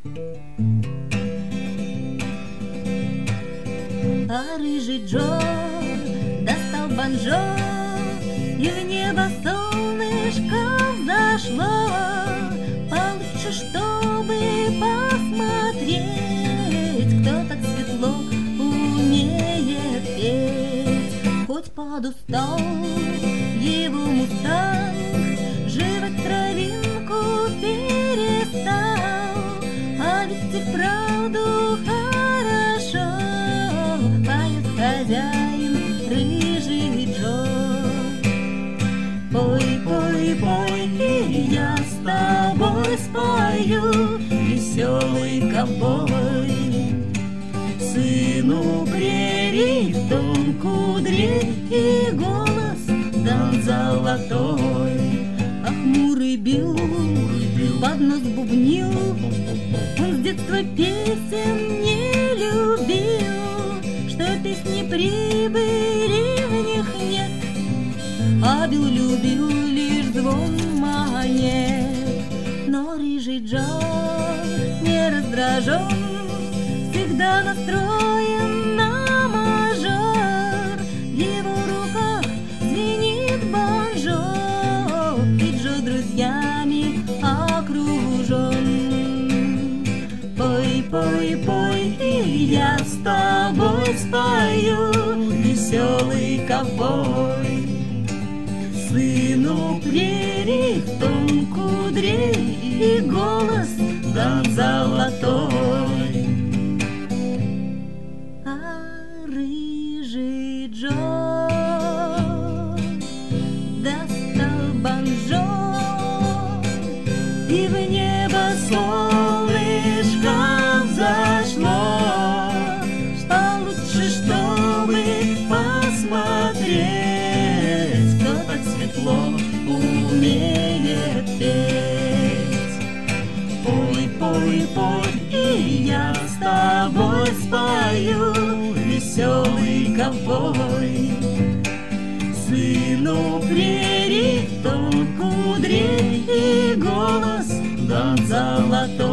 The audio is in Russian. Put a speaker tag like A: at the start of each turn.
A: А рыжий Джо достал банджо, и в небо солнышко взошло. Получше, чтобы посмотреть, кто так светло умеет петь. Хоть подустал его мустанг, жевать травинку перестал, а ведь и вправду хорошо поет хозяин рыжий Джо. Пой, пой, пой, и я с тобой спою, веселый ковбой. Сыну прерий в том кудре и голос дан золотой. А хмурый Билл под нос бубнил, он с детства песен не любил, что песни прибыли в них нет, а Билл любил лишь звон монет. Но рыжий Джо не раздражен, всегда настроен на мажор. В его руках звенит банджо, и Джо друзьями окружен. Пой, пой, пой, и я с тобой спою, веселый ковбой. Сыну прерий в том кудре и голос дан золотой. А рыжий Джо достал банджо, и в небо солнышко взошло. Получше, чтобы посмотреть, кто так светло умеет петь. Пой, пой, пой, и я с тобой спою, веселый ковбой. Сыну прерий в том кудре и голос дан золотой.